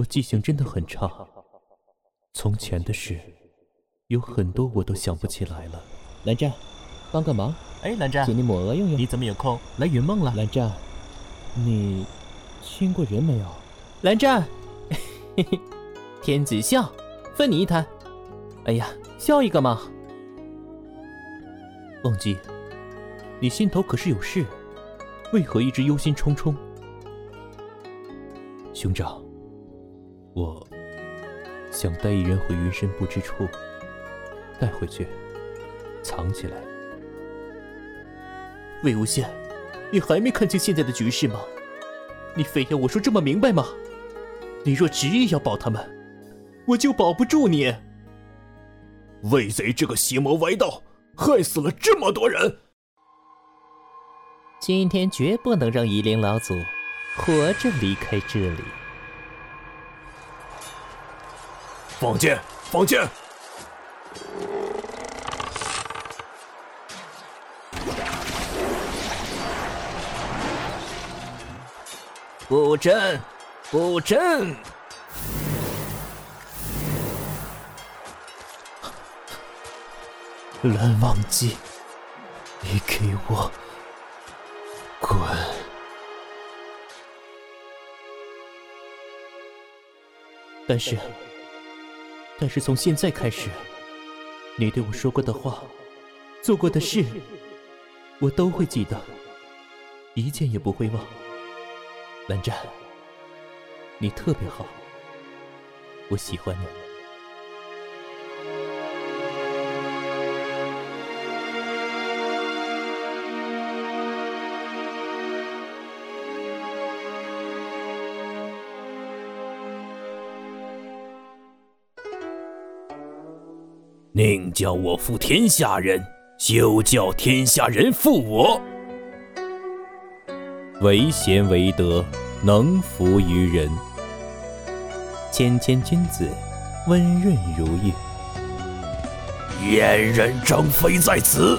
我记性真的很差，从前的事有很多我都想不起来了。 蓝湛，帮个忙。 哎，蓝湛， 借你抹额用用。 你怎么有空来云梦了？ 蓝湛，你亲过人没有？ 蓝湛，嘿嘿，天子笑，分你一坛。哎呀，笑一个嘛。忘记，你心头可是有事，为何一直忧心忡忡？兄长，我想带一人回云深不知处，带回去，藏起来。魏无羡，你还没看清现在的局势吗？你非要我说这么明白吗？你若执意要保他们，我就保不住你。 魏贼这个邪魔歪道，害死了这么多人， 今天绝不能让夷陵老祖活着离开这里。 放箭，放箭！ 布阵，布阵！蓝忘机，你给我滚！但是从现在开始，你对我说过的话，做过的事，我都会记得，一件也不会忘。蓝湛，你特别好，我喜欢你。 宁叫我负天下人，休叫天下人负我。 为贤为德，能服于人。谦谦君子，温润如玉。 燕人张飞在此。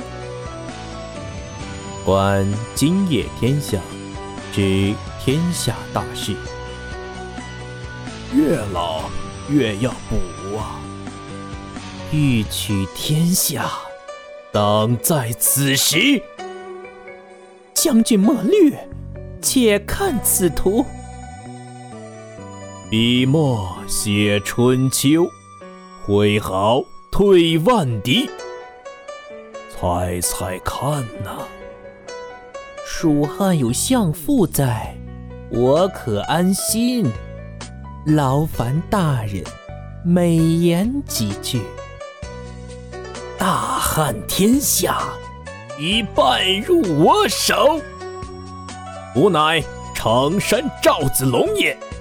观今夜天象，知天下大事。 越老越要补啊！ 欲取天下，当在此时。将军莫虑，且看此图。 笔墨写春秋，挥毫退万敌。猜猜看呐， 蜀汉有相父在，我可安心。劳烦大人美言几句。 大汉天下已败入我手，吾乃常山赵子龙也。